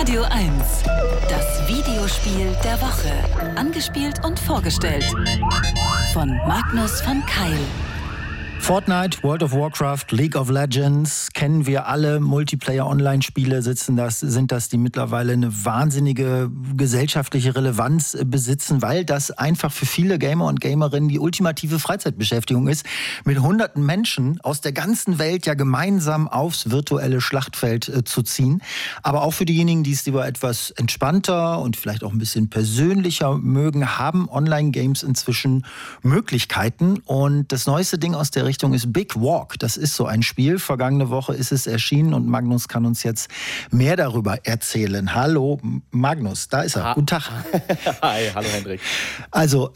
Radio 1. Das Videospiel der Woche. Angespielt und vorgestellt von Magnus von Keil. Fortnite, World of Warcraft, League of Legends kennen wir alle. Multiplayer-Online-Spiele sind das, die mittlerweile eine wahnsinnige gesellschaftliche Relevanz besitzen, weil das einfach für viele Gamer und Gamerinnen die ultimative Freizeitbeschäftigung ist, mit hunderten Menschen aus der ganzen Welt ja gemeinsam aufs virtuelle Schlachtfeld zu ziehen. Aber auch für diejenigen, die es lieber etwas entspannter und vielleicht auch ein bisschen persönlicher mögen, haben Online-Games inzwischen Möglichkeiten. Und das neueste Ding aus der Richtung ist Big Walk. Das ist so ein Spiel. Vergangene Woche ist es erschienen und Magnus kann uns jetzt mehr darüber erzählen. Hallo Magnus, da ist er. Guten Tag. Hi, hallo Hendrik. Also,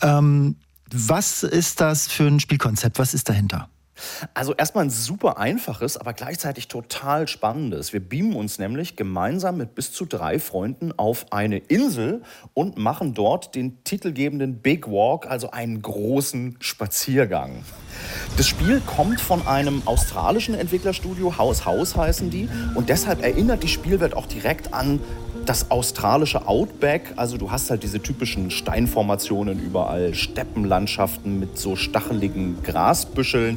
was ist das für ein Spielkonzept? Was ist dahinter? Also erstmal ein super einfaches, aber gleichzeitig total spannendes. Wir beamen uns nämlich gemeinsam mit bis zu 3 Freunden auf eine Insel und machen dort den titelgebenden Big Walk, also einen großen Spaziergang. Das Spiel kommt von einem australischen Entwicklerstudio, House heißen die, und deshalb erinnert die Spielwelt auch direkt an das australische Outback. Also du hast halt diese typischen Steinformationen überall, Steppenlandschaften mit so stacheligen Grasbüscheln.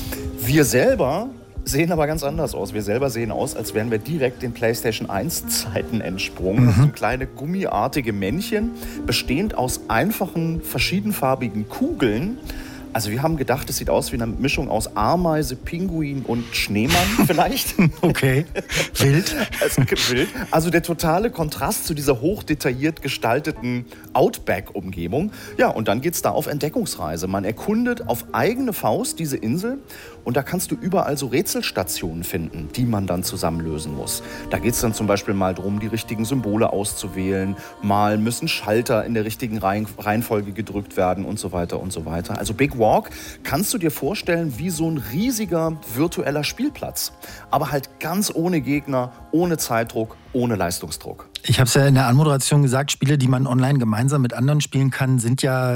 Wir selber sehen aber ganz anders aus. Wir selber sehen aus, als wären wir direkt den PlayStation 1-Zeiten entsprungen. Das sind kleine gummiartige Männchen, bestehend aus einfachen, verschiedenfarbigen Kugeln. Also wir haben gedacht, es sieht aus wie eine Mischung aus Ameise, Pinguin und Schneemann vielleicht. Okay, wild. Wild. Also der totale Kontrast zu dieser hochdetailliert gestalteten Outback-Umgebung. Ja, und dann geht's da auf Entdeckungsreise. Man erkundet auf eigene Faust diese Insel und da kannst du überall so Rätselstationen finden, die man dann zusammenlösen muss. Da geht's dann zum Beispiel mal darum, die richtigen Symbole auszuwählen. Mal müssen Schalter in der richtigen Reihenfolge gedrückt werden und so weiter und so weiter. Also Big Walk kannst du dir vorstellen wie so ein riesiger virtueller Spielplatz. Aber halt ganz ohne Gegner, ohne Zeitdruck, ohne Leistungsdruck. Ich habe es ja in der Anmoderation gesagt, Spiele, die man online gemeinsam mit anderen spielen kann, sind ja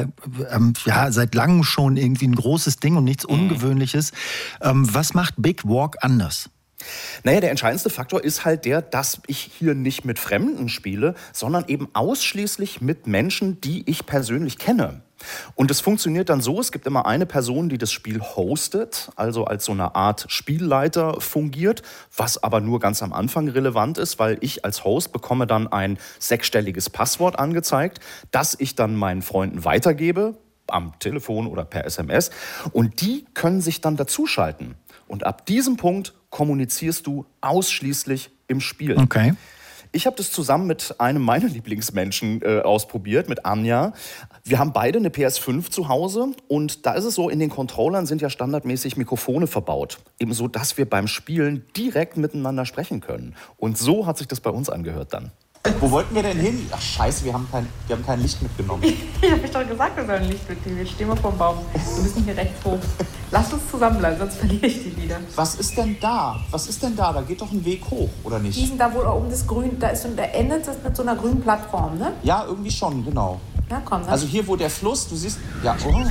seit langem schon irgendwie ein großes Ding und nichts Ungewöhnliches. Was macht Big Walk anders? Naja, der entscheidendste Faktor ist halt der, dass ich hier nicht mit Fremden spiele, sondern eben ausschließlich mit Menschen, die ich persönlich kenne. Und es funktioniert dann so, es gibt immer eine Person, die das Spiel hostet, also als so eine Art Spielleiter fungiert, was aber nur ganz am Anfang relevant ist, weil ich als Host bekomme dann ein 6-stelliges Passwort angezeigt, das ich dann meinen Freunden weitergebe, am Telefon oder per SMS, und die können sich dann dazuschalten. Und ab diesem Punkt kommunizierst du ausschließlich im Spiel. Okay. Ich habe das zusammen mit einem meiner Lieblingsmenschen ausprobiert, mit Anja. Wir haben beide eine PS5 zu Hause und da ist es so, in den Controllern sind ja standardmäßig Mikrofone verbaut. Ebenso, dass wir beim Spielen direkt miteinander sprechen können. Und so hat sich das bei uns angehört dann. Wo wollten wir denn hin? Ach scheiße, wir haben kein Licht mitgenommen. Ich habe doch gesagt, wir sollen Licht mitnehmen. Wir stehen mal vorm Baum. Wir müssen hier rechts hoch. Lass uns zusammenbleiben, sonst verliere ich die wieder. Was ist denn da? Da geht doch ein Weg hoch, oder nicht? Die sind da wohl oben das Grün, da endet das mit so einer grünen Plattform, ne? Ja, irgendwie schon, genau. Ja, komm. Dann. Also hier, wo der Fluss, du siehst... Ja, oh. Geil, man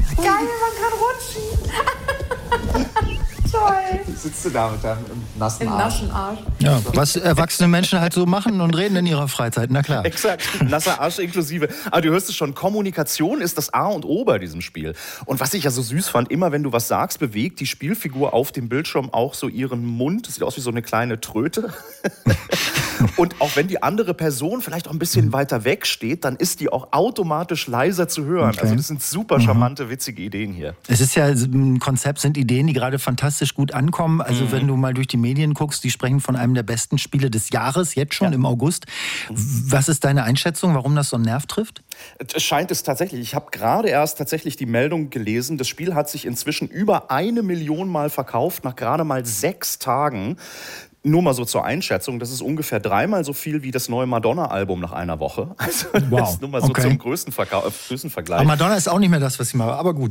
kann rutschen. Toll. Sitzt du da mit deinem nassen Arsch? Im nassen Arsch. Ja, was erwachsene Menschen halt so machen und reden in ihrer Freizeit, na klar. Exakt, nasser Arsch inklusive. Aber du hörst es schon, Kommunikation ist das A und O bei diesem Spiel. Und was ich ja so süß fand, immer wenn du was sagst, bewegt die Spielfigur auf dem Bildschirm auch so ihren Mund. Das sieht aus wie so eine kleine Tröte. Und auch wenn die andere Person vielleicht auch ein bisschen weiter weg steht, dann ist die auch automatisch leiser zu hören. Okay. Also das sind super charmante, witzige Ideen hier. Es ist ja ein Konzept, sind Ideen, die gerade fantastisch gut ankommen. Also wenn du mal durch die Medien guckst, die sprechen von einem der besten Spiele des Jahres, jetzt schon im August. Was ist deine Einschätzung, warum das so einen Nerv trifft? Es scheint es tatsächlich. Ich habe gerade erst tatsächlich die Meldung gelesen. Das Spiel hat sich inzwischen über 1 Million Mal verkauft, nach gerade mal 6 Tagen. Nur mal so zur Einschätzung, das ist ungefähr 3-mal so viel wie das neue Madonna-Album nach einer Woche. Also das ist nur mal so zum größten Vergleich. Aber Madonna ist auch nicht mehr das, was sie mal war, aber gut.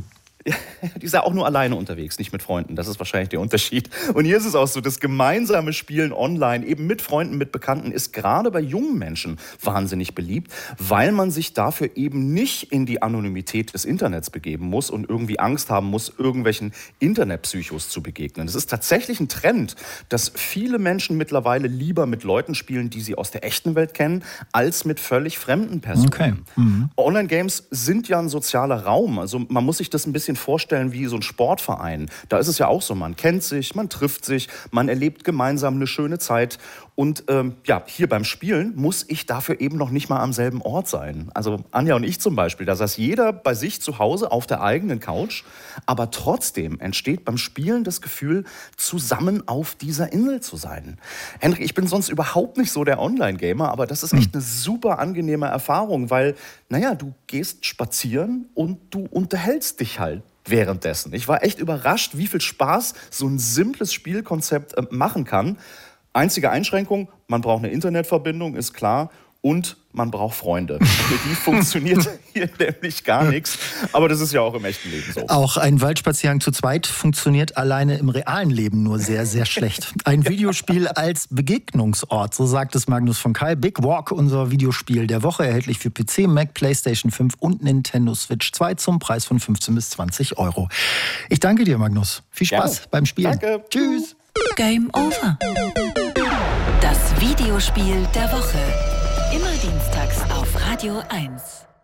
Die ist ja auch nur alleine unterwegs, nicht mit Freunden. Das ist wahrscheinlich der Unterschied. Und hier ist es auch so, das gemeinsame Spielen online, eben mit Freunden, mit Bekannten, ist gerade bei jungen Menschen wahnsinnig beliebt, weil man sich dafür eben nicht in die Anonymität des Internets begeben muss und irgendwie Angst haben muss, irgendwelchen Internetpsychos zu begegnen. Es ist tatsächlich ein Trend, dass viele Menschen mittlerweile lieber mit Leuten spielen, die sie aus der echten Welt kennen, als mit völlig fremden Personen. Okay. Online-Games sind ja ein sozialer Raum. Also man muss sich das ein bisschen vorstellen wie so ein Sportverein. Da ist es ja auch so, man kennt sich, man trifft sich, man erlebt gemeinsam eine schöne Zeit. Und hier beim Spielen muss ich dafür eben noch nicht mal am selben Ort sein. Also Anja und ich zum Beispiel, da saß jeder bei sich zu Hause auf der eigenen Couch. Aber trotzdem entsteht beim Spielen das Gefühl, zusammen auf dieser Insel zu sein. Henrik, ich bin sonst überhaupt nicht so der Online-Gamer, aber das ist echt eine super angenehme Erfahrung, weil, du gehst spazieren und du unterhältst dich halt währenddessen. Ich war echt überrascht, wie viel Spaß so ein simples Spielkonzept machen kann. Einzige Einschränkung, man braucht eine Internetverbindung, ist klar. Und man braucht Freunde. Für die funktioniert hier nämlich gar nichts. Aber das ist ja auch im echten Leben so. Auch ein Waldspaziergang zu zweit funktioniert alleine im realen Leben nur sehr, sehr schlecht. Ein Videospiel als Begegnungsort, so sagt es Magnus von Kall. Big Walk, unser Videospiel der Woche, erhältlich für PC, Mac, PlayStation 5 und Nintendo Switch 2 zum Preis von 15 bis 20 €. Ich danke dir, Magnus. Viel Spaß beim Spielen. Danke. Tschüss. Game over. Das Videospiel der Woche. Immer dienstags auf Radio 1.